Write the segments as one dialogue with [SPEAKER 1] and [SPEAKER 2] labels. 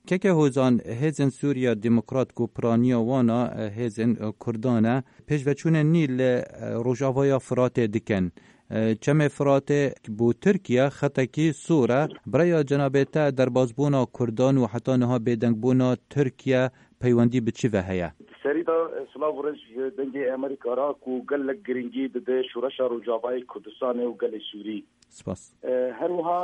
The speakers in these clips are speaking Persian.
[SPEAKER 1] که هوزان هزن سوریا دموکرات کو پرانیا وانا هزن کردانه پیش وچون نیل روجاویا فرات دکن چم فرات بو ترکیه خطکی سوره برای جنابتا در بازبونا کردان و حتی نها بیدنگبونا ترکیه پیوندی به چی وهیه؟
[SPEAKER 2] سریدا سلاو رج دنگی امریکا را کو گل گرینگی بده شورش روجاوای کردستان و گل سوری
[SPEAKER 1] سپاس
[SPEAKER 2] هر وها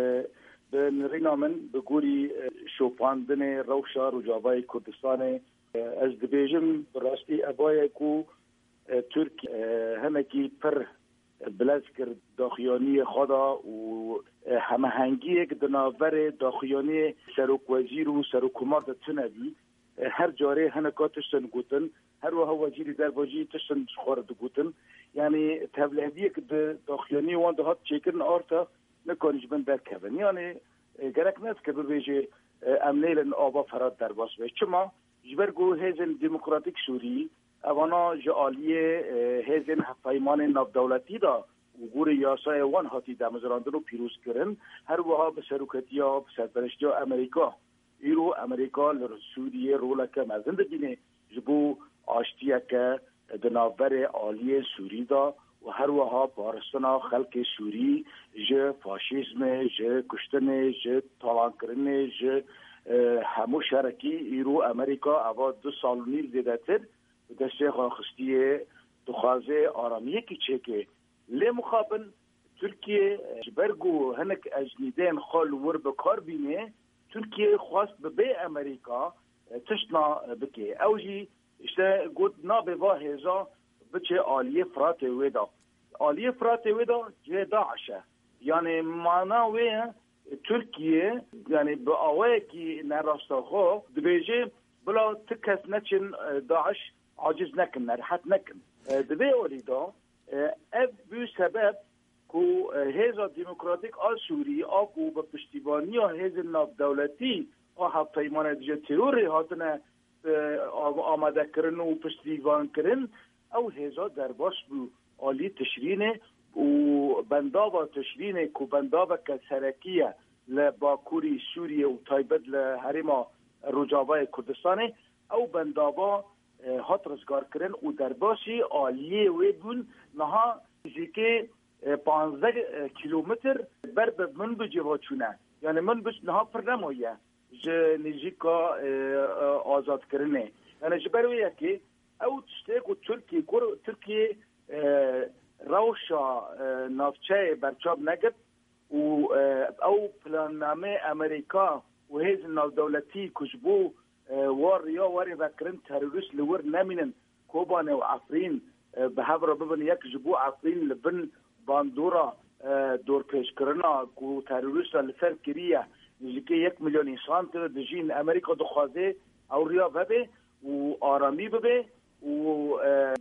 [SPEAKER 2] به نرینا من بگوری شوپاندن روشا روجاوای کردستان از دبیجم براستی ابای کو ترک همکی پر بلز کرد داخیانی خدا و همهنگی که دناور داخیانی سروک وزیر و سروک کمار تنبی هر جاره هنکات تشتن گوتن هر وها وزیری در واجی تشتن خورد گوتن یعنی تبلیغی که داخیانی وان ده هات چیکن آرتا نکنیش من در کبن یعنی گرک نست که ببیجه امنیل آبا فراد در باس بید چما جبرگو هیزن دموکراتیک سوری اوانا جعالیه هیزن پیمان ناف دولتی دا و گور یاسای وان هاتی دمزراندن رو پیروز کرن هر وها به سروکتی ها به سرپرشتی ها امریکا ایرو امریکا لرسوریه رولکه مزند دینه جبو آشتیه که دنابر عالی سوری دا و هر وها پارستنا خلق سوری جه فاشیزم جه کشتن جه طالان کرنه جه همو شرکی ایرو امریکا اوا 2 سال و نیم دیده تر دسته خواستیه دخوازه آرامیه کی چکه لی مخابن ترکیه برگو هنک اجنیدین خال ور بکار بینه ترکیه خواست به امریکا تشنا بکه اوجی اشته گود نابه واحزا بچه آلیه فرات ویدا آلیه فرات ویدا جه داعشه یعنی مانا وی ترکیه یعنی به آوه کی نراستا خو دبیجه بلا تکس نچن داعش عاجز نکن نرحت نکن دبی اولیدا اف بو سبب کو هیزا دموکراتیک آل سوری آکو با پشتیبانی ها هیز ناف دولتی آها پیمان دیجا تروری هاتنه آمده کرن و پشتیبان کرن او هیزا در باش بو آلی تشرینه و بندابا تشرینه کو بندابا که سرکیه لباکوری سوریه و تایبت لحرم رجاوای کردستانه او بندابا هات رزگار کرن و در باشی آلیه وی بون نها که 15 کیلومتر بر من بجوا چونه یعنی من بس نها پر نمایه ج نزیکا آزاد کرنه یعنی جبرویه که او تشتاق ترکیه روشا نافچه برچاب نگد و او پلاننامه امریکا و هیز ناف دولتی کشبو واری وکرن تروریست لور نمینن کوبانه و عفرین به هفره ببن یک جبو عفرین لبن باندورا دور پیش کرنا کو تروریست لسر کریه نزدیک 1 میلیون انسان تر دجین امریکا دخوازه او ریا ببه و آرامی ببه و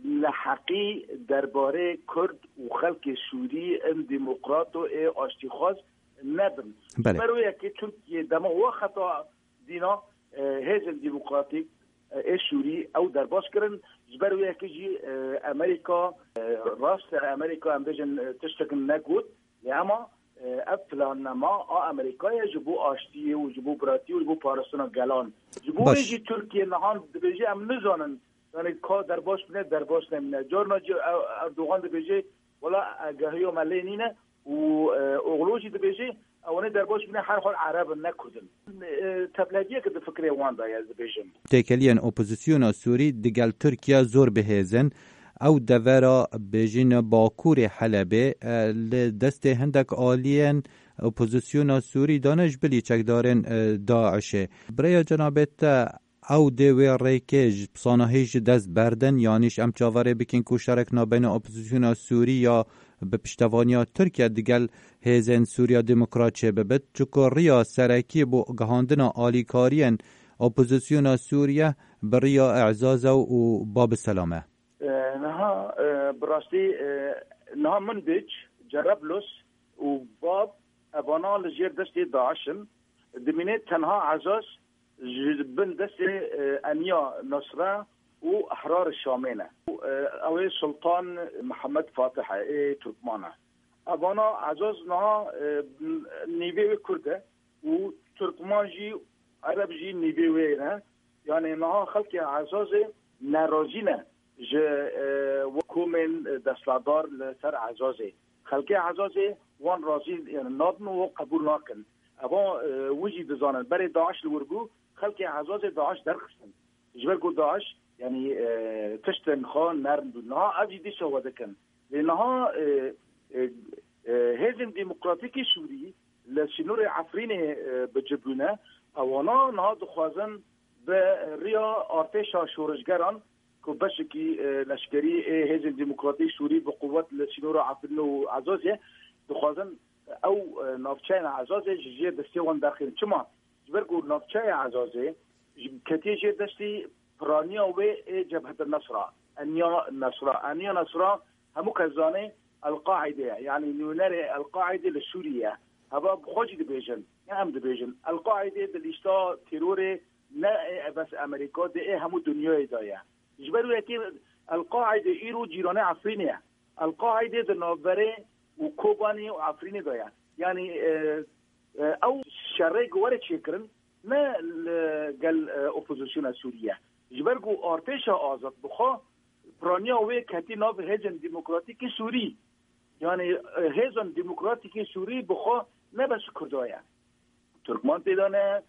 [SPEAKER 2] لحقی درباره کرد و خلق سوری ام دموکرات و آشتیخواز ندن بروی که ترکیه دما و خطا دینا هیزن دموکراتیک سوری او در باز کرن جبروی که جی امریکا راست امریکا هم بجن تشتکن نگود اما افلان نما امریکا جبو آشتی و جبو براتی و جبو پارستان گلان جبو ایجی ترکیه نهان دبیجی هم نزانن یعنی که در باش بینه در باش نمینه جارنا اردوغان دبیجی ولا اگهی و ملی نینه و اغلوشی دبیجی اوانه در باش بینه هر حال عرب نکدن تبلیغیه که فکر وان دایز دبیجم
[SPEAKER 1] تکلیان اپوزیسیون سوری دگل ترکیه زور بهیزن او دورا بجین باکور حلبه لدست هندک آلین اپوزیسیون سوری دانش بلی چک دارن داعشه برای جنابت او دوی ریکج بصانهیج دست بردن یعنیش ام چاوره بکن کو شرک نابین اپوزیسیون سوری یا به پشتوانیا ترکیه دیگل هیزن سوریا دموکرات چه ببت چکو ریا سرکی بو گهاندن آلیکارین اپوزیسیون سوریه بریا اعزاز و باب سلامه
[SPEAKER 2] نها براستی نها من بیچ جربلوس و باب ابانا لجیر دستی داعشن دمینه تنها عزاز بن دست انیا نصره و احرار الشامینه اوی سلطان محمد فاتحه ترکمانه ابانا عزاز نها نیوه کرده و ترکمان جی عرب جی نیبی نه یعنی نها خلق عزاز ناراضینه ج وکومن دستادار لسر عزازه خلق عزازه وان راضی یعنی نادن و قبول ناکن اما وجی دزانن برای داعش لورگو خلق عزاز داعش درخستن جبرگو داعش يعني تشتن خان نرم نها أبي دي شو ذكن لأنها هزم ديمقراطيكي سوري لسنور عفرين بجبنا أونا نها دخوازن بريا أرتشا شورشجران كبشكي لشكري هزم ديمقراطي سوري بقوة لسنور عفرين وعزازة دخوازن أو نافشين عزازة جزية دستيوان داخل شما جبرقو نافشين عزازة كتيجة دستي برانيا و جبهة النصرة أنيا نصرة همو كزاني القاعدة يعني نونري القاعدة للسورية هذا بخوجي دبيجن هم دبيجن القاعدة دليشتا تيروري لا بس أمريكا دي همو دنيا دايا جبروا يكي القاعدة إيرو جيراني عفرينية القاعدة دنابري وكوباني وعفريني دايا يعني أو شرق ورد شكرن ما قال أوبوزيسيون السورية جبرگو ارتش آزاد بخوا برانیا و کتی ناب هزن دموکراتیک سوری یعنی هزن دموکراتیک سوری بخوا نه بس کردایه ترکمان تدانه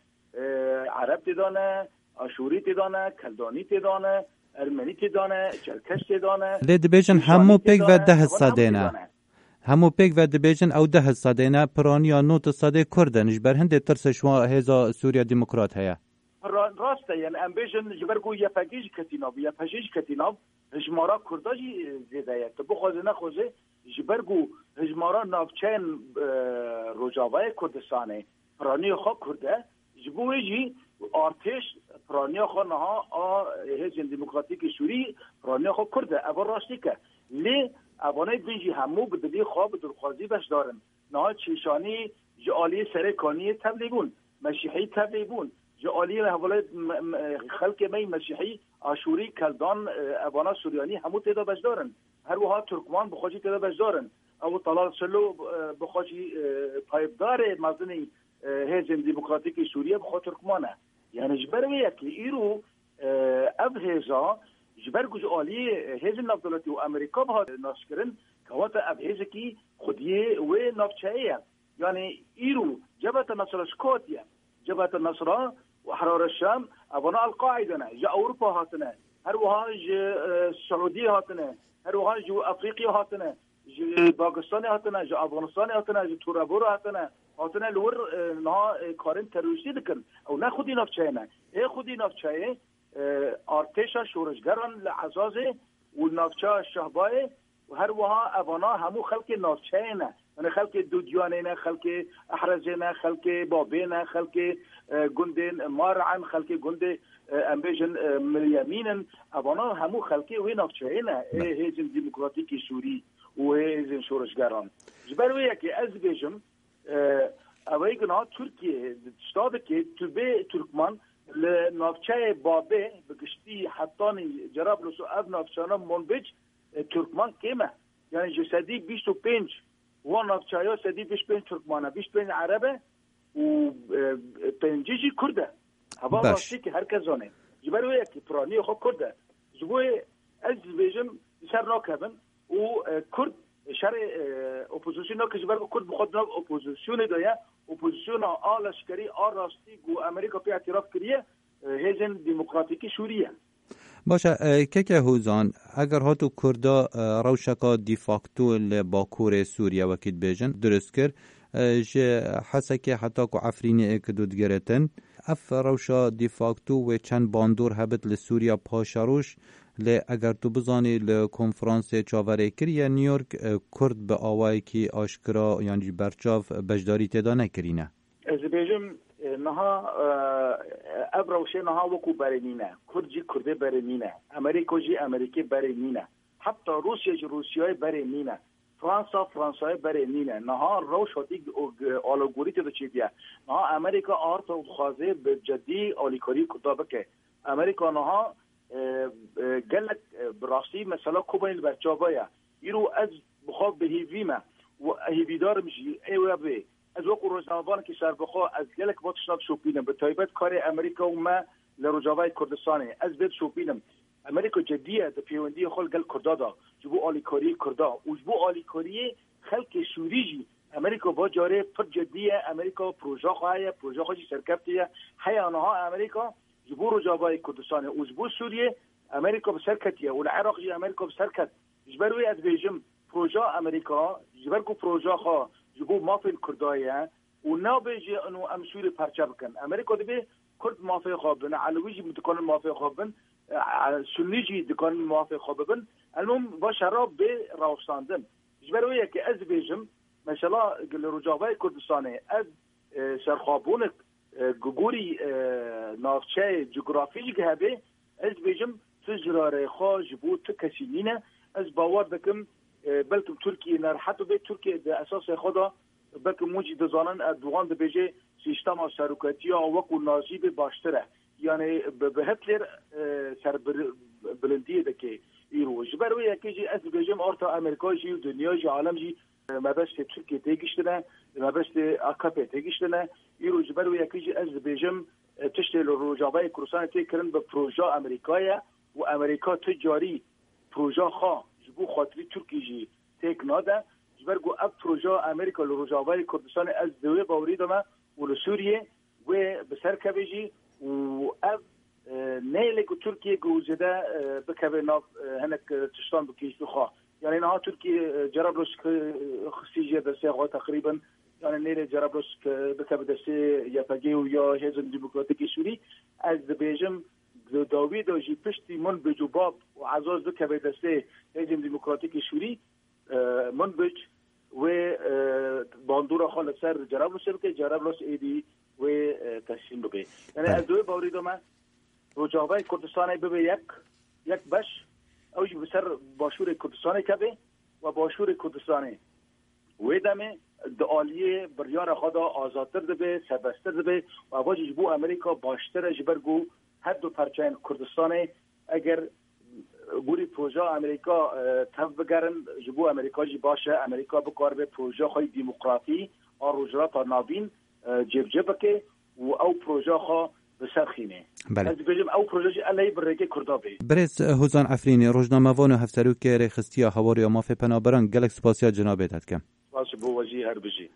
[SPEAKER 2] عرب تدانه آشوری تدانه کلدانی تدانه ارمنی تدانه چرکش تدانه
[SPEAKER 1] لید بیشن همو پیک و 10 صدینه همو پیک و دبیجن او 10 صدینه پرانیا نوت صده کردنش بر هند ترس شما هزا سوریا دموکرات هيا
[SPEAKER 2] راسته يعني امبيشن جبرگو یا پاکیج کتیناب یا پاکیج کتیناب هجمارا کرداجی زیدایت بخوزه خوزه جبرگو هجمارا نافچین روجاوای کردستانه پرانی خو کرده جبویجی ارتش پرانی خو نها هزم دموکراتیک سوری پرانی خو کرده اول راستی که لی اوانه بینجی همو بدلی خواب درخوازی بش دارن نها چیشانی جعالی سرکانی تبلیغون مسیحی تبلیغون جعالی حواله خلق می مسیحی آشوری کلدان ابانا سوریانی همو تعداد بش دارن هر وها ترکمان بخوشی تعداد بش دارن او طلال سلو بخوشی پایبدار مزنی هزم دموکراتیک سوریه بخوا ترکمانه یعنی جبروی یکی ایرو اب هزا جبرگو جعالی هزم نفدولتی و امریکا بها ناسکرن که وقت اب هزکی خودیه و نفچهیه یعنی ایرو جبهت نصر سکوتیه جبهة النصرة وحرار الشام أبناء القاعدة جاء أوروبا هاتنا هروها السعودية هاتنا هروها جو أفريقيا هاتنا جو باكستان هاتنا جو أفغانستان هاتنا جو تورابور هاتنا لور نها كارن تروریستی دکن او نه خودی نفچه‌نا ای خودی نفچه ارتشا شورشگران لعزازه و نفچه شهبای و هر وها ابانا همو خلق نفچه‌نا يعني خلق دودياننا خلق احرزنا خلق بابينا خلق جندين مارعن خلق جند امبيجن مليامين ابانا همو خلقي وين نفچهنا هيزن ديمقراطيكي سوري وهيزن شورشگران جبروي كي از بيجم اويغنا تركيا شتاد كي تبي تركمان لنفچه بابه بگشتي حتاني جرابلس اب نفچانا منبج تركمان كيما يعني جسدي 25 ونفچايا سدي 25 تركمانه 25 عربه و 5 كرده هوا واسطه که هر کزانه جبروی که پرانی خو کرده زوی از بيجم شر ناکبن و کرد شر اپوزیسیون که جبر کرد بخود اپوزیسیون دایا اپوزیسیون آلشکری آراستی گو امریکا پی اعتراف کریه هزن دموکراتیکی سوریه
[SPEAKER 1] باشه که هوزان اگر هاتو کردا روشکا دیفاکتو لباکور سوریا وکید بیجن درست کر جه حسا که حتی که عفرینی اکدو دگرتن اف روشا دیفاکتو و چند باندور هبت لسوریا پاشاروش اگر تو بزانی لکنفرانس چاوره کری یا نیورک کرد به آوائی که آشکرا یعنی برچاف بجداری تدا نکرینه
[SPEAKER 2] از بیجم نها ابروشه نها وکو برنینه کردجی کرده برنینه امریکوجی امریکی برنینه حتی روسیای برنینه فرانسای برنینه نها روش هاتی آلوگوری تدو چی بیا نها امریکا آرت و خوازه به جدی آلیکاری کتابه که امریکا نها گلک براستی مثلا کوبایل برچاوایا ایرو از بخواب به هیویمه و هیویدار میشی ایوه به از وقت روزنامه‌بان که سربخوا از گلک با تشناب شوپینم به تایبت کار امریکا و ما لروجاوای کردستانه از بيت شوپینم امریکا جدیه د پیوندی خل گل کردادا جبو آلیکاری کردا و جبو آلیکاری خلق سوریجی امریکا با جاره پر جدیه امریکا پروژه خواهی سرکفتیه حیانها امریکا جبو روجاوای کردستانه و جبو سوریه امریکا بسرکتیه و العراق جی امریکا بسرکت جبروی از بیجم پروژه امریکا جبرگو پروژه خواه جبو مافین کردایه و نابیجی انو امسوری پرچه بکن امریکا دبی کرد مافی خوابن علویجی دکان مافی خوابن سنیجی دکان مافی خوابن المهم با شراب به راوستاندن جبروی که از بیجم مثلا رجاوای کردستانه از سرخابون گوگوری نافچه جغرافیک هبه از بیجم تجراره خواه جبو تکسینینه از باور دکم بلکم ترکیه نرحتو به ترکیه ده اساس خدا بلکم موجی دزانن دوغان ده بیجه سیستم سرکتی وقو نازیب باشتره یعنی به هتلر سر بلندیه ده که ایرو جبروی یکی از بیجم آرتا امریکا جی و دنیا جی عالم جی مبست ترکیه تیگشتنه مبست AKP تیگشتنه ایرو جبروی یکی از بیجم تشتیل روجاوای کردستان تیکرن به پروژه امریکایه و امریکا تجاری پروژه خواه جبو خاطری ترکی جی تیک ناده جبرگو اب پروژه امریکا لروجاوای کردستان از دوی باوری دامه و لسوریه و بسر کبه جی و اب نیلگو ترکیه گوزده بکبه ناف هنک تشتان بکیش بخواه یعنی نها ترکیه جرابلوس خسیجه دسته خواه تقریبا یعنی نیل جرابلوس بکبه دسته یپگی و یا حزب دموکراتیک سوری از بیجم داوی داشی پشتی من بجوباب و عزاز بکبه دسته حزب دموکراتیک سوری من بج و باندورا خال سر جرابلوس بکه جرابلوس ایدی و تسلیم بکه یعنی از دوی باورید ما روجاوای کردستان ببه یک بش اوج بسر باشور کردستان کبه و باشور کردستان و دمه دعالیه بریار خدا آزادتر دبه سربستر دبه و واجه جبو امریکا باشتر جبرگو هر دو پرچین کردستان اگر گوری پروژه امریکا تف بگرن جبو امریکا جی باشه امریکا بکار به پروژه خواهی دیموکراتی آروجرات نابین جب که و او پروژه خواه بسرخینه
[SPEAKER 1] بله.
[SPEAKER 2] از بجم او پروژه جی علی برگه کردابه
[SPEAKER 1] برز هوزان افرینی روزنامه‌وان و هفترو که رخصتی هواری و مافی پنابران گلک سپاسیا جنابه داد کم
[SPEAKER 2] باشه بو وجی هر بجی